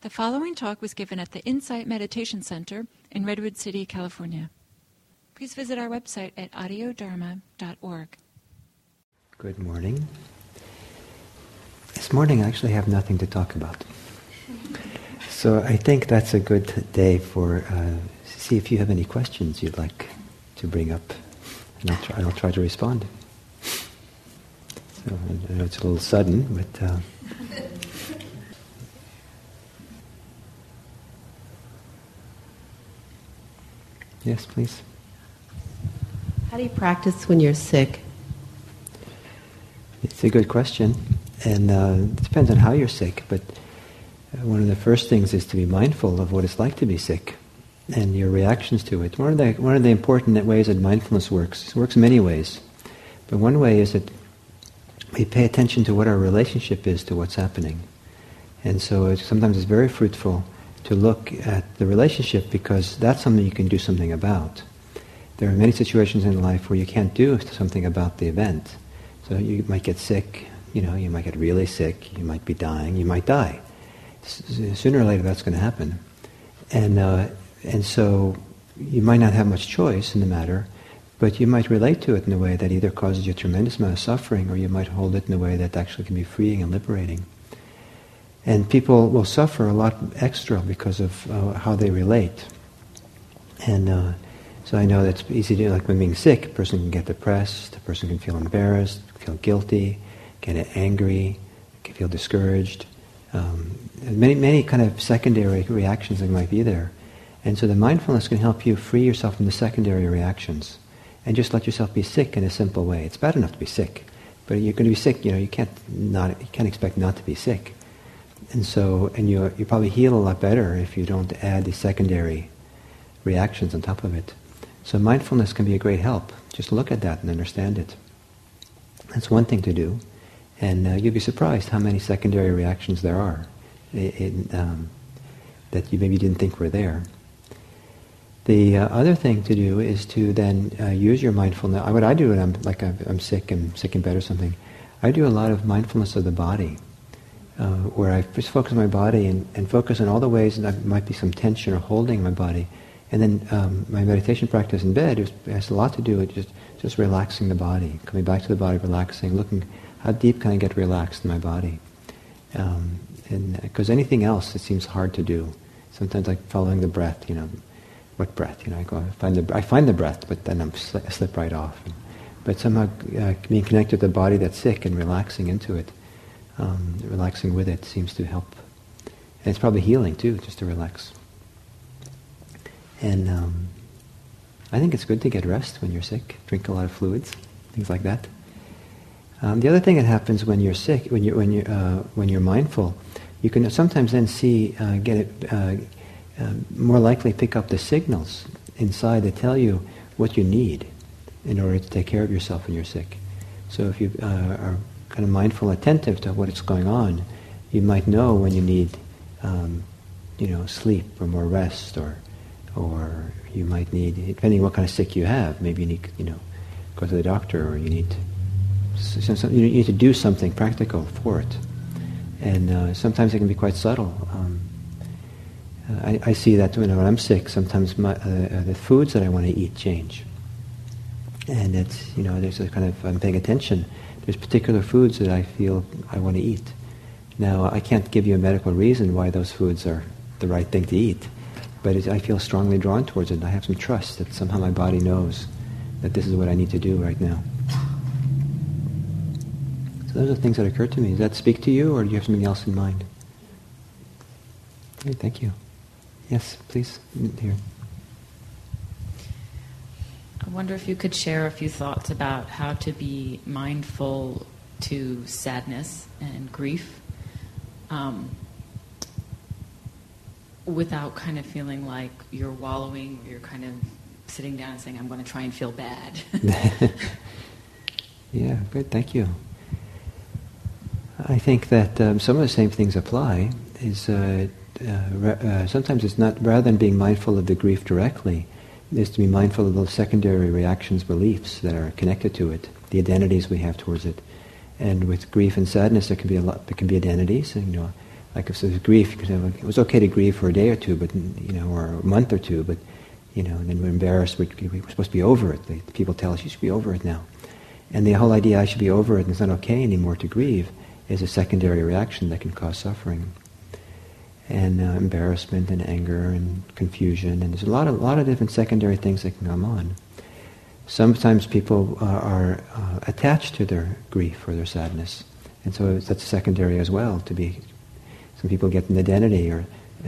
The following talk was given at the Insight Meditation Center in Redwood City, California. Please visit our website at audiodharma.org. Good morning. This morning I actually have nothing to talk about. So I think that's a good day for see if you have any questions you'd like to bring up, and I'll try to respond. So I know it's a little sudden, but yes, please. How do you practice when you're sick? It's a good question, and it depends on how you're sick, but one of the first things is to be mindful of what it's like to be sick and your reactions to it. One of the important ways that mindfulness works, it works in many ways, but one way is that we pay attention to what our relationship is to what's happening. And so sometimes it's very fruitful to look at the relationship, because that's something you can do something about. There are many situations in life where you can't do something about the event. So you might get sick, you might get really sick, you might be dying, you might die. Sooner or later that's going to happen. And so you might not have much choice in the matter, but you might relate to it in a way that either causes you a tremendous amount of suffering, or you might hold it in a way that actually can be freeing and liberating. And people will suffer a lot extra because of how they relate. And so I know that's easy to do, like when being sick, a person can get depressed, a person can feel embarrassed, feel guilty, get angry, can feel discouraged. Many kind of secondary reactions that might be there. And so the mindfulness can help you free yourself from the secondary reactions and just let yourself be sick in a simple way. It's bad enough to be sick, but you're going to be sick, you can't expect not to be sick. And so, you probably heal a lot better if you don't add the secondary reactions on top of it. So mindfulness can be a great help. Just look at that and understand it. That's one thing to do. And you'll be surprised how many secondary reactions there are that you maybe didn't think were there. The other thing to do is to then use your mindfulness. What I do when I'm sick in bed or something, I do a lot of mindfulness of the body, where I just focus on my body and focus on all the ways that there might be some tension or holding in my body. And then my meditation practice in bed has a lot to do with just relaxing the body, coming back to the body, relaxing, looking how deep can I get relaxed in my body. And because anything else, it seems hard to do. Sometimes like following the breath, what breath? I find the breath, but then I slip right off. But somehow being connected to the body that's sick and relaxing into it, relaxing with it seems to help. And it's probably healing too, just to relax. And I think it's good to get rest when you're sick. Drink a lot of fluids, things like that. The other thing that happens when you're sick, when you're mindful, you can sometimes then more likely pick up the signals inside that tell you what you need in order to take care of yourself when you're sick. So if you are kind of mindful, attentive to what's going on, you might know when you need, sleep or more rest, or you might need, depending on what kind of sick you have, maybe you need, go to the doctor, or you need to do something practical for it. And sometimes it can be quite subtle. I see that when I'm sick, sometimes the foods that I want to eat change. And it's, there's a kind of, I'm paying attention. There's particular foods that I feel I want to eat. Now, I can't give you a medical reason why those foods are the right thing to eat, but I feel strongly drawn towards it, and I have some trust that somehow my body knows that this is what I need to do right now. So those are things that occur to me. Does that speak to you, or do you have something else in mind? Okay, thank you. Yes, please, here. I wonder if you could share a few thoughts about how to be mindful to sadness and grief without kind of feeling like you're wallowing, or you're kind of sitting down and saying, I'm going to try and feel bad. Yeah, good, thank you. I think that some of the same things apply. Sometimes it's not, rather than being mindful of the grief directly, is to be mindful of those secondary reactions, beliefs that are connected to it, the identities we have towards it. And with grief and sadness, there can be identities. And, Like if there's grief, you can say, well, it was okay to grieve for a day or two, but or a month or two, but and then we're embarrassed. We're supposed to be over it. The people tell us you should be over it now, and the whole idea I should be over it and it's not okay anymore to grieve is a secondary reaction that can cause suffering, and embarrassment and anger and confusion, and there's a lot of different secondary things that can come on. Sometimes people are attached to their grief or their sadness, and so that's secondary as well. Some people get an identity, or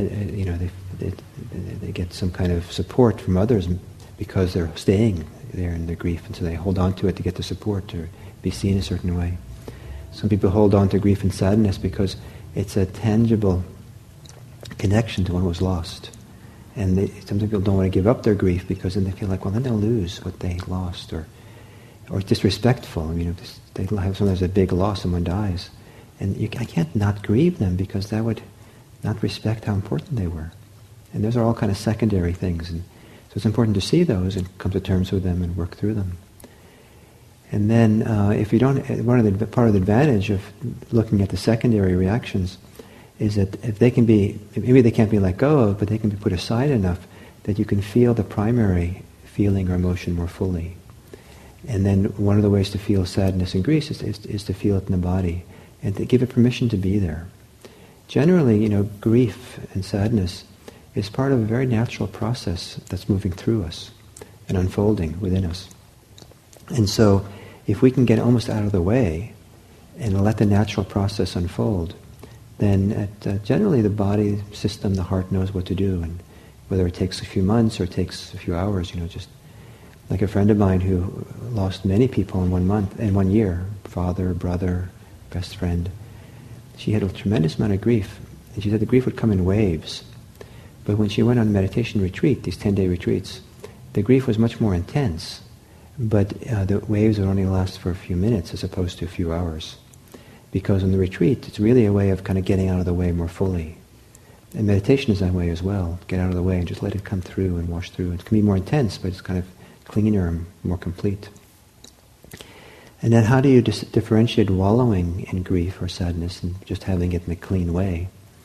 they get some kind of support from others because they're staying there in their grief, and so they hold on to it to get the support or be seen a certain way. Some people hold on to grief and sadness because it's a tangible connection to what was lost. And some people don't want to give up their grief because then they feel like, well, then they'll lose what they lost, or it's disrespectful. They have sometimes a big loss, someone dies. And I can't not grieve them because that would not respect how important they were. And those are all kind of secondary things. And so it's important to see those and come to terms with them and work through them. And then if you don't, part of the advantage of looking at the secondary reactions is that if they can be, maybe they can't be let go of, but they can be put aside enough that you can feel the primary feeling or emotion more fully. And then one of the ways to feel sadness and grief is to feel it in the body and to give it permission to be there. Generally, grief and sadness is part of a very natural process that's moving through us and unfolding within us. And so if we can get almost out of the way and let the natural process unfold, then generally the body system, the heart knows what to do, and whether it takes a few months or it takes a few hours, just like a friend of mine who lost many people in 1 year, father, brother, best friend. She had a tremendous amount of grief, and she said the grief would come in waves. But when she went on a meditation retreat, these 10-day retreats, the grief was much more intense, but the waves would only last for a few minutes as opposed to a few hours. Because in the retreat, it's really a way of kind of getting out of the way more fully. And meditation is that way as well. Get out of the way and just let it come through and wash through. It can be more intense, but it's kind of cleaner and more complete. And then how do you differentiate wallowing in grief or sadness and just having it in a clean way?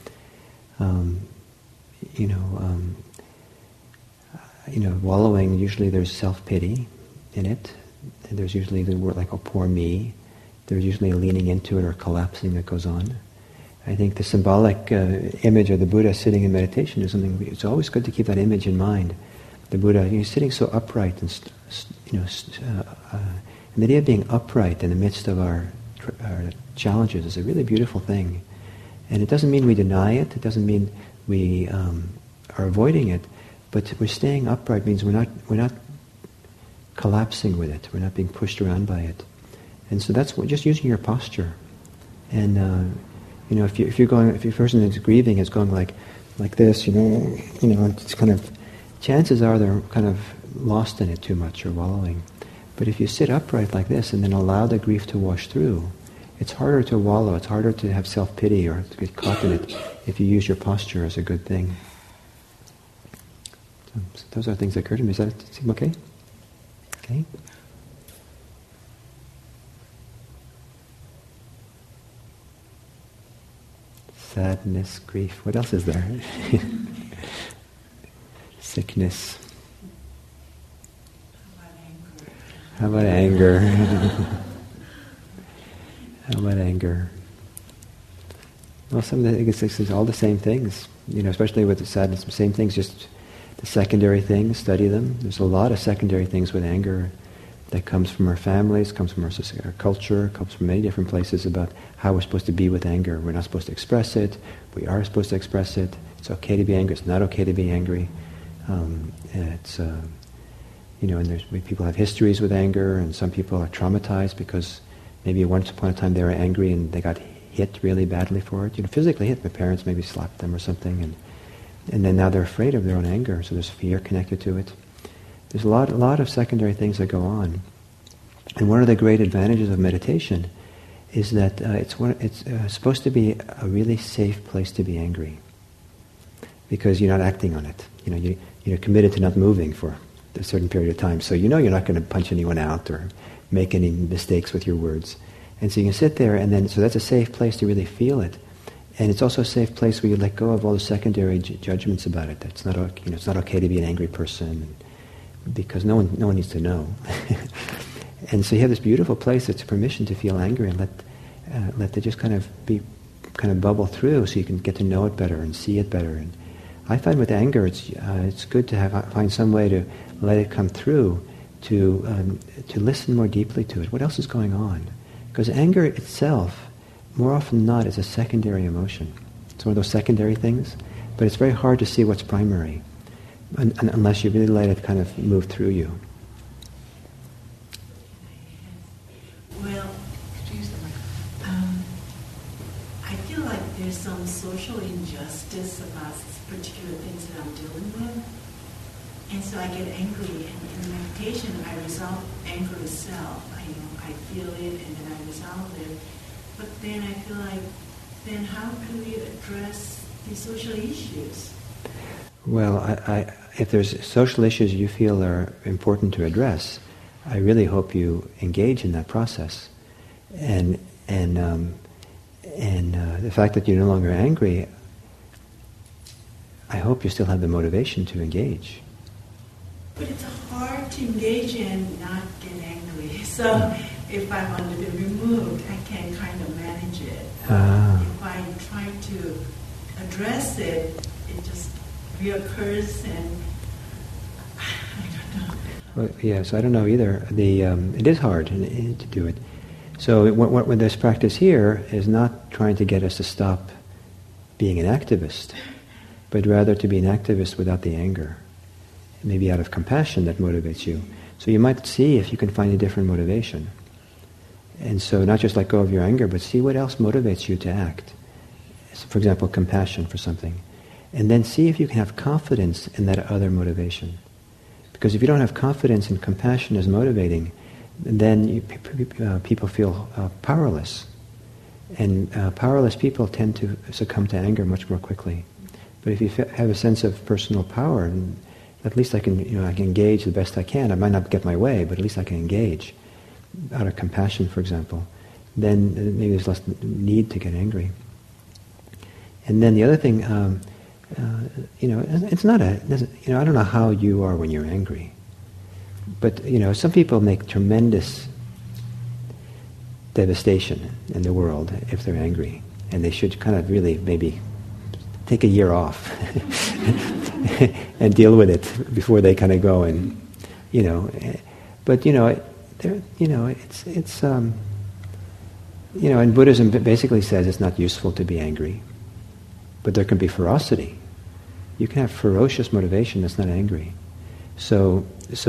Wallowing, usually there's self-pity in it. And there's usually the word like, oh, poor me. There's usually a leaning into it or collapsing that goes on. I think the symbolic image of the Buddha sitting in meditation is something, it's always good to keep that image in mind. The Buddha, he's sitting so upright and, and the idea of being upright in the midst of our challenges is a really beautiful thing. And it doesn't mean we deny it, it doesn't mean we are avoiding it, but we're staying upright means we're not collapsing with it, we're not being pushed around by it. And so that's just using your posture. And if a person is grieving is going like this, it's kind of, chances are they're kind of lost in it too much or wallowing. But if you sit upright like this and then allow the grief to wash through, it's harder to wallow, it's harder to have self-pity or to get caught in it if you use your posture as a good thing. So those are things that occur to me. Does that seem okay? Okay. Sadness, grief. What else is there? Sickness. How about anger? How about anger? Well, some of the, I guess it's all the same things. Especially with the sadness, same things. Just the secondary things. Study them. There's a lot of secondary things with anger that comes from our families, comes from our culture, comes from many different places about how we're supposed to be with anger. We're not supposed to express it. We are supposed to express it. It's okay to be angry. It's not okay to be angry. And people have histories with anger, and some people are traumatized because maybe once upon a time they were angry and they got hit really badly for it. Physically hit. Their parents maybe slapped them or something, and then now they're afraid of their own anger. So there's fear connected to it. There's a lot of secondary things that go on. And one of the great advantages of meditation is that it's supposed to be a really safe place to be angry, because you're not acting on it. You're committed to not moving for a certain period of time. So you're not going to punch anyone out or make any mistakes with your words. And so you can sit there, and then so that's a safe place to really feel it. And it's also a safe place where you let go of all the secondary judgments about it. That it's not, it's not okay to be an angry person, because no one needs to know. And so you have this beautiful place that's a permission to feel angry and let it just kind of bubble through, so you can get to know it better and see it better. And I find with anger, it's good to find some way to let it come through, to listen more deeply to it. What else is going on? Because anger itself, more often than not, is a secondary emotion. It's one of those secondary things, but it's very hard to see what's primary unless you really let it kind of move through you. Well, I feel like there's some social injustice about particular things that I'm dealing with, and so I get angry. And in meditation, I resolve anger itself. I feel it, and then I resolve it. But then I feel like, then how do we address the social issues? Well, if there's social issues you feel are important to address, I really hope you engage in that process. And the fact that you're no longer angry, I hope you still have the motivation to engage. But it's hard to engage and not get angry. So if I want to be removed, I can kind of manage it. If I try to address it, it just reoccurs, and I don't know. Well, yes, I don't know either. It is hard to do it. So what this practice here is not trying to get us to stop being an activist, but rather to be an activist without the anger. Maybe out of compassion that motivates you. So you might see if you can find a different motivation. And so not just let go of your anger, but see what else motivates you to act. So for example, compassion for something. And then see if you can have confidence in that other motivation. Because if you don't have confidence in compassion as motivating, then people feel powerless. And powerless people tend to succumb to anger much more quickly. But if you have a sense of personal power, and at least I can engage the best I can. I might not get my way, but at least I can engage out of compassion, for example. Then maybe there's less need to get angry. And then the other thing, it's not I don't know how you are when you're angry, but some people make tremendous devastation in the world if they're angry, and they should kind of really maybe take a year off and deal with it before they kind of go and, but and Buddhism basically says it's not useful to be angry, but there can be ferocity. You can have ferocious motivation that's not angry. So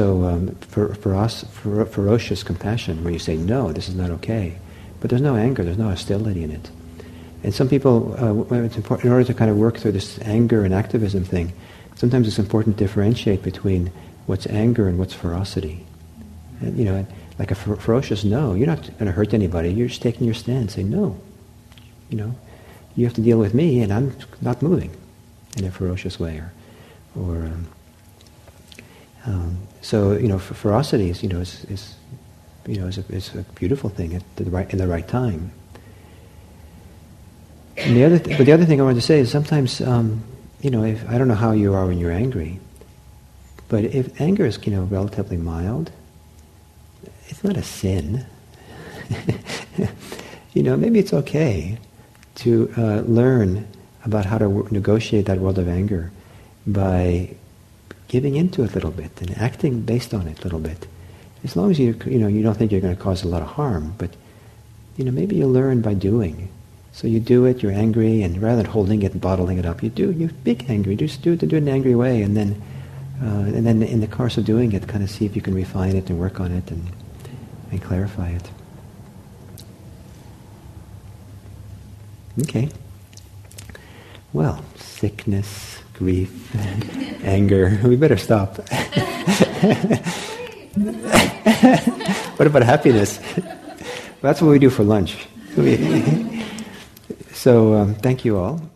ferocious compassion, where you say, no, this is not okay, but there's no anger, there's no hostility in it. And some people, it's important, in order to kind of work through this anger and activism thing, sometimes it's important to differentiate between what's anger and what's ferocity. And, like a ferocious no, you're not going to hurt anybody, you're just taking your stand, saying no. You have to deal with me, and I'm not moving in a ferocious way. So ferocity is a beautiful thing in the right time. And the other thing I wanted to say is sometimes, if I don't know how you are when you're angry, but if anger is relatively mild, it's not a sin. Maybe it's okay to learn about how to negotiate that world of anger by giving into it a little bit and acting based on it a little bit. As long as you don't think you're going to cause a lot of harm, but maybe you learn by doing. So you do it, you're angry, and rather than holding it and bottling it up, you be angry. Just do it in an angry way, and then in the course of doing it, kind of see if you can refine it and work on it and clarify it. Okay. Well, sickness, grief, anger. We better stop. What about happiness? That's what we do for lunch. So thank you all.